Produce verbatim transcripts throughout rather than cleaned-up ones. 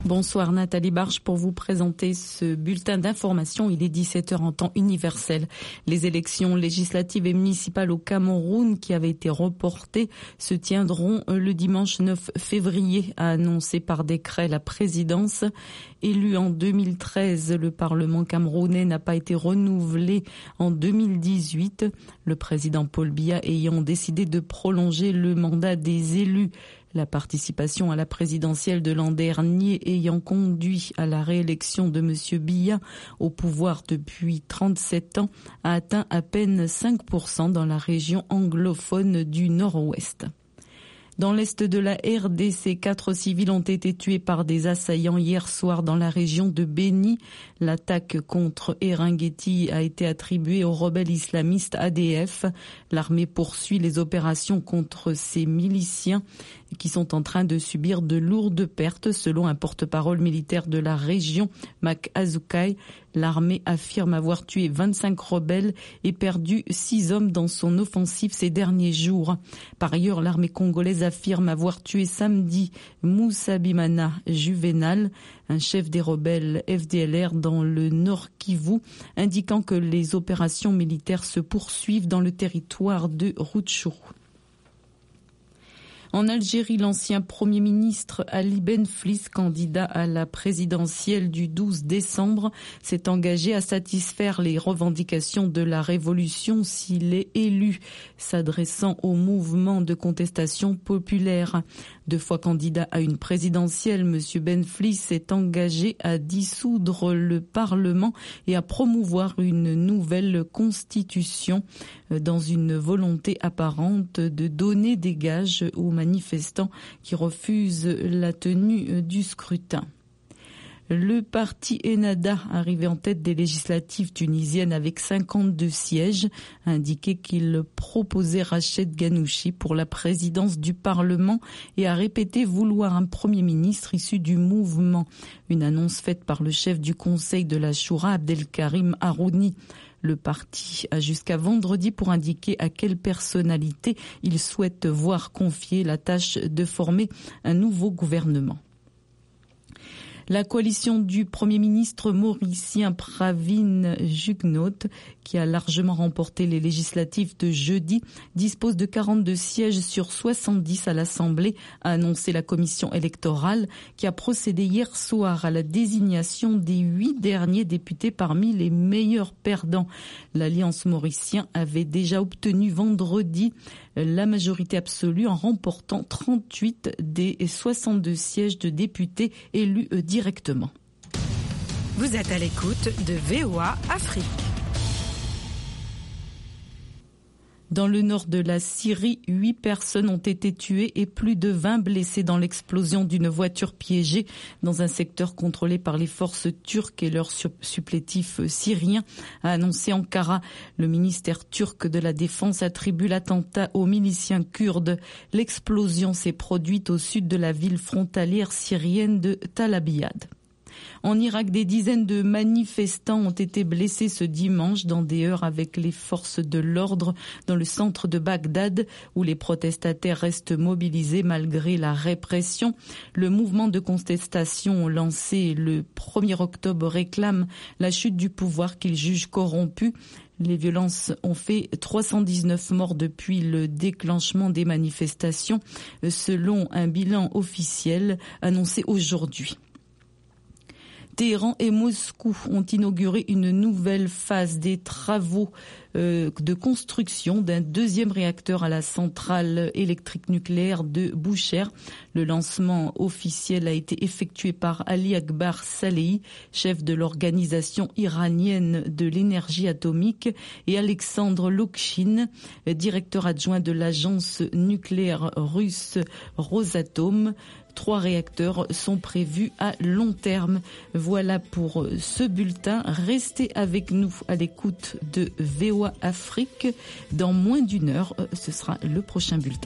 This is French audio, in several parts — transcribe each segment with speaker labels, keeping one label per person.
Speaker 1: Bonsoir Nathalie Barge pour vous présenter ce bulletin d'information. Il est dix-sept heures en temps universel. Les élections législatives et municipales au Cameroun qui avaient été reportées se tiendront le dimanche neuf février, a annoncé par décret la présidence. Élu en deux mille treize, le Parlement camerounais n'a pas été renouvelé en deux mille dix-huit. Le président Paul Biya ayant décidé de prolonger le mandat des élus. La participation à la présidentielle de l'an dernier ayant conduit à la réélection de M. Biya au pouvoir depuis trente-sept ans a atteint à peine cinq pour cent dans la région anglophone du Nord-Ouest. Dans l'est de la R D C, quatre civils ont été tués par des assaillants hier soir dans la région de Béni. L'attaque contre Eringeti a été attribuée aux rebelles islamistes A D F. L'armée poursuit les opérations contre ces miliciens qui sont en train de subir de lourdes pertes, selon un porte-parole militaire de la région, Mak Azukai. L'armée affirme avoir tué vingt-cinq rebelles et perdu six hommes dans son offensive ces derniers jours. Par ailleurs, l'armée congolaise affirme avoir tué samedi Moussa Bimana Juvenal, un chef des rebelles F D L R dans le Nord Kivu, indiquant que les opérations militaires se poursuivent dans le territoire de Rutshuru. En Algérie, l'ancien Premier ministre Ali Benflis, candidat à la présidentielle du douze décembre, s'est engagé à satisfaire les revendications de la révolution s'il est élu, s'adressant au mouvement de contestation populaire. Deux fois candidat à une présidentielle, M. Benflis s'est engagé à dissoudre le Parlement et à promouvoir une nouvelle constitution dans une volonté apparente de donner des gages aux manifestants qui refusent la tenue du scrutin. Le parti Ennahda, arrivé en tête des législatives tunisiennes avec cinquante-deux sièges, a indiqué qu'il proposait Rached Ghannouchi pour la présidence du Parlement et a répété vouloir un Premier ministre issu du mouvement. Une annonce faite par le chef du Conseil de la Choura, Abdelkarim Harouni. Le parti a jusqu'à vendredi pour indiquer à quelle personnalité il souhaite voir confier la tâche de former un nouveau gouvernement. La coalition du Premier ministre mauricien Pravin Jugnauth, qui a largement remporté les législatives de jeudi, dispose de quarante-deux sièges sur soixante-dix à l'Assemblée, a annoncé la commission électorale, qui a procédé hier soir à la désignation des huit derniers députés parmi les meilleurs perdants. L'Alliance mauricien avait déjà obtenu vendredi la majorité absolue en remportant trente-huit des soixante-deux sièges de députés élus directement.
Speaker 2: Vous êtes à l'écoute de V O A Afrique.
Speaker 1: Dans le nord de la Syrie, huit personnes ont été tuées et plus de vingt blessées dans l'explosion d'une voiture piégée dans un secteur contrôlé par les forces turques et leurs supplétifs syriens, a annoncé Ankara. Le ministère turc de la Défense attribue l'attentat aux miliciens kurdes. L'explosion s'est produite au sud de la ville frontalière syrienne de Tal Abyad. En Irak, des dizaines de manifestants ont été blessés ce dimanche dans des heurts avec les forces de l'ordre dans le centre de Bagdad, où les protestataires restent mobilisés malgré la répression. Le mouvement de contestation lancé le premier octobre réclame la chute du pouvoir qu'il juge corrompu. Les violences ont fait trois cent dix-neuf morts depuis le déclenchement des manifestations, selon un bilan officiel annoncé aujourd'hui. Téhéran et Moscou ont inauguré une nouvelle phase des travaux euh, de construction d'un deuxième réacteur à la centrale électrique nucléaire de Boucher. Le lancement officiel a été effectué par Ali Akbar Salehi, chef de l'organisation iranienne de l'énergie atomique, et Alexandre Lokshin, directeur adjoint de l'agence nucléaire russe Rosatom. Trois réacteurs sont prévus à long terme. Voilà pour ce bulletin. Restez avec nous à l'écoute de V O A Afrique. Dans moins d'une heure, ce sera le prochain bulletin.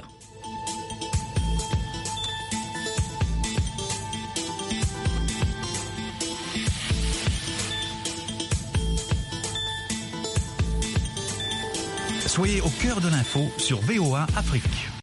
Speaker 3: Soyez au cœur de l'info sur V O A Afrique.